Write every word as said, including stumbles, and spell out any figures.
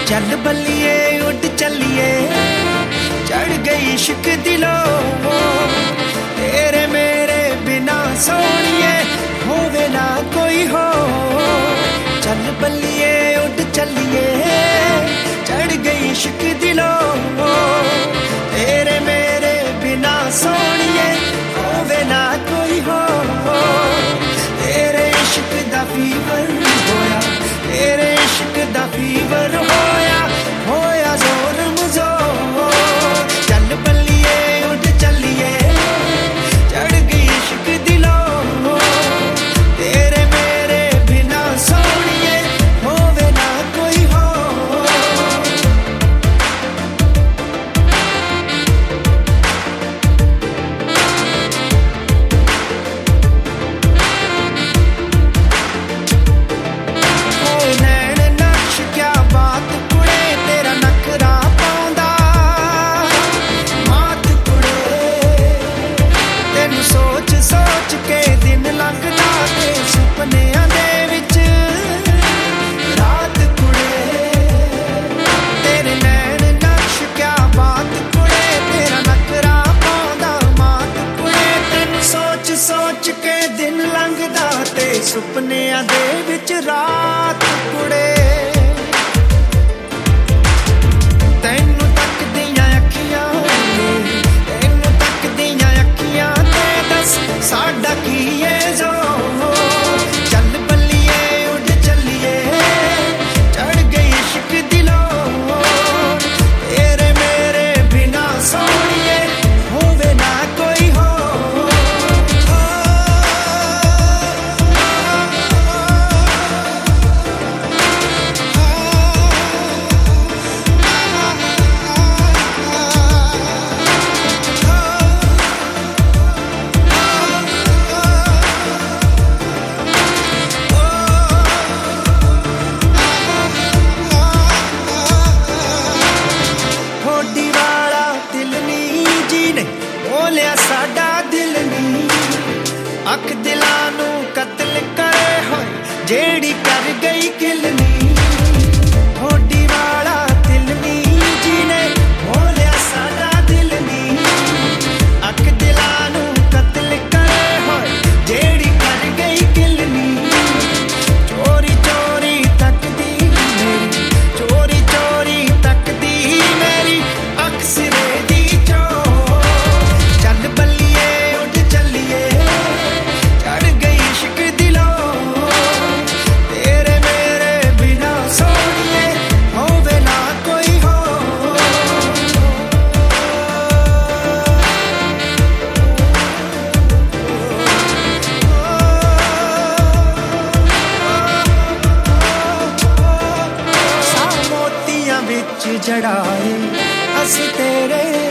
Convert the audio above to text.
चल बल्लिए उड़ चलिए, चढ़ गई इश्क दिलों तेरे मेरे बिना सोनिए, होवे ना कोई हो। चल बल्लिए उड़ चलिए, चढ़ गई इश्क दिलों तेरे मेरे बिना सोनिए, होवे ना कोई हो। तेरे इश्क दा फीवर होया, तेरे इश्क दा फीवर होया, होया जोर मुजोर। चल बल्लिए उड़ चलिए, चढ़ गई इश्क दिलों तेरे मेरे बिना सोनिए, होवे ना कोई हो। सोच के दिन लंघदा ते सुपनियां दे विच रात कुड़े, तैनू तकदियां अखियां तैनू तकदियां अखियां ते दस साडा की है जो। चल बल्लिए उड़ चलिए, चढ़ गई इश्क दिलों तेरे मेरे बिना सोनिए, होवे ना कोई हो। साडा दिल नी अख दिलां नू कत्ल करे होए, जेड़ी कर गई किलनी। होडी वाला दिल नी जीने बोलिया साडा दिल नी, अख दिलां नू कत्ल करे होए, जेड़ी कर गई किलनी। चोरी चोरी तकदी मेरी, चोरी चोरी तकदी मेरी अख सिरे दी चो। चल बल्लिए उड़ चलिए, चढ़ गई इश्क दिलों तेरे मेरे बिना सोनिए, होवे ना कोई हो। सा मोतियां विच जड़ाए असी तेरे